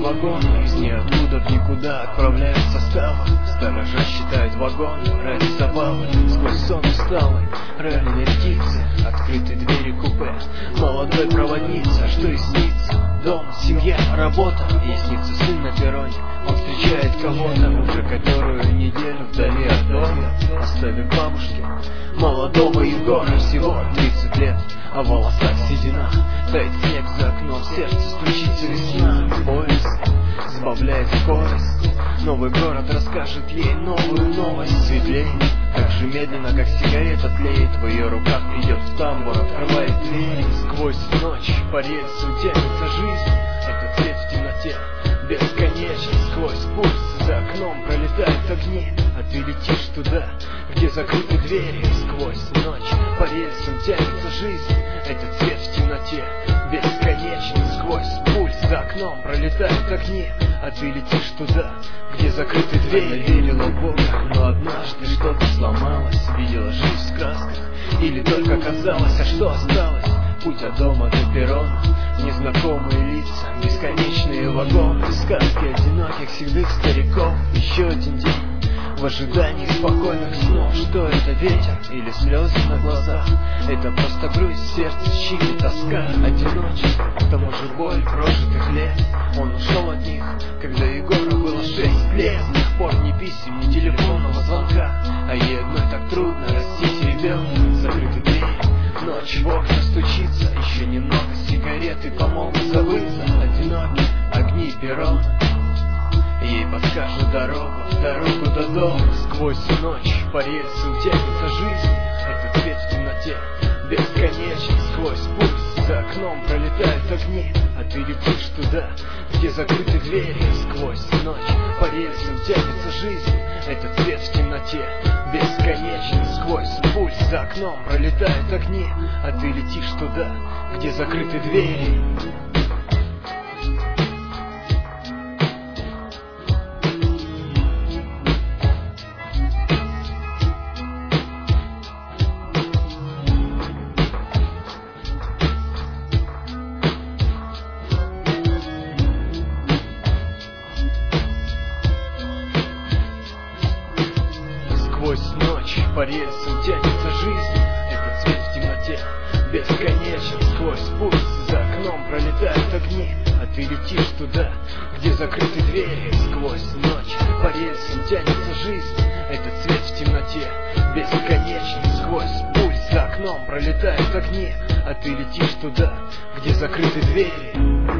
вагоны, из ниоткуда в никуда отправляют составы. Сторожа считают вагоны ради забавы. Сквозь сон усталый, реальные птицы, открыты двери купе молодой проводницы. А что и снится? Дом, семья, работа. Ей снится сын на перроне, он встречает кого-то уже которую неделю вдали от дома, оставив бабушке молодого Егора. Всего 30 лет, а в волосах седина. Тает снег за окном, в сердце стучится весна. Поезд сбавляет скорость, новый город расскажет ей новую новость. Светлее, так же медленно, как сигарета тлеет в ее руках, идет в тамбур, открывает двери. Сквозь ночь по рельсам тянется жизнь, этот свет в темноте бесконечен. Сквозь пульс за окном пролетают огни, а ты летишь туда, где закрыты двери. Сквозь ночь по рельсам тянется жизнь, этот свет в темноте бесконечен. Сквозь пульс за окном пролетают огни, а ты летишь туда, где закрыты двери. Верила в Бога, но однажды что-то сломалось. Видела жизнь в красках, или только казалось, а что осталось? Путь от дома до перрона, незнакомые лица, бесконечные вагоны, сказки одиноких седых стариков. Еще один день в ожидании спокойных снов. Что это, ветер или слезы на глазах? Это просто грусть в сердце, щит и тоска. Одиночество, к тому же боль прожитых лет. Он ушел от них, когда Егору было 6 лет. С тех пор ни писем, ни телефонного звонка, а ей одной так трудно растить ребенка. Закрыты двери, ночь в окна стучится, еще немного сигареты помогут забыться. Одинокие огни перрона ей подскажут дорогу до дома. Сквозь ночь по рельсам тянется жизнь, этот свет в темноте бесконечен. Сквозь пульс за окном пролетают огни, а ты летишь туда, где закрыты двери. Сквозь ночь по рельсам тянется жизнь, этот свет в темноте бесконечен. Сквозь пульс за окном пролетают огни, а ты летишь туда, где закрыты двери. Сквозь ночь по рельсам тянется жизнь, этот свет в темноте бесконечен. Сквозь пульс за окном пролетают огни, а ты летишь туда, где закрыты двери. Сквозь ночь по рельсам тянется жизнь, этот свет в темноте бесконечен. Сквозь пульс за окном пролетают огни, а ты летишь туда, где закрыты двери.